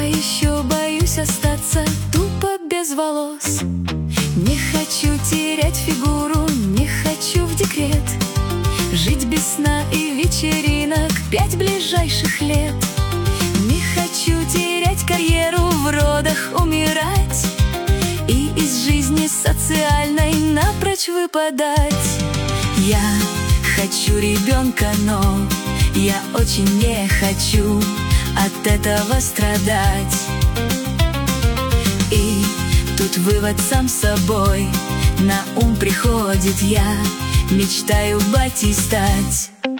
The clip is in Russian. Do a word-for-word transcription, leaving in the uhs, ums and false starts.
еще боюсь остаться тупо без волос. Не хочу терять фигуру, не хочу в декрет, жить без сна и вечеринок пять ближайших лет. Не хочу терять карьеру, в родах умирать и из жизни социальной напрочь выпадать. Я хочу ребенка, но я очень не хочу от этого страдать. И тут вывод сам собой на ум приходит: я мечтаю батей стать.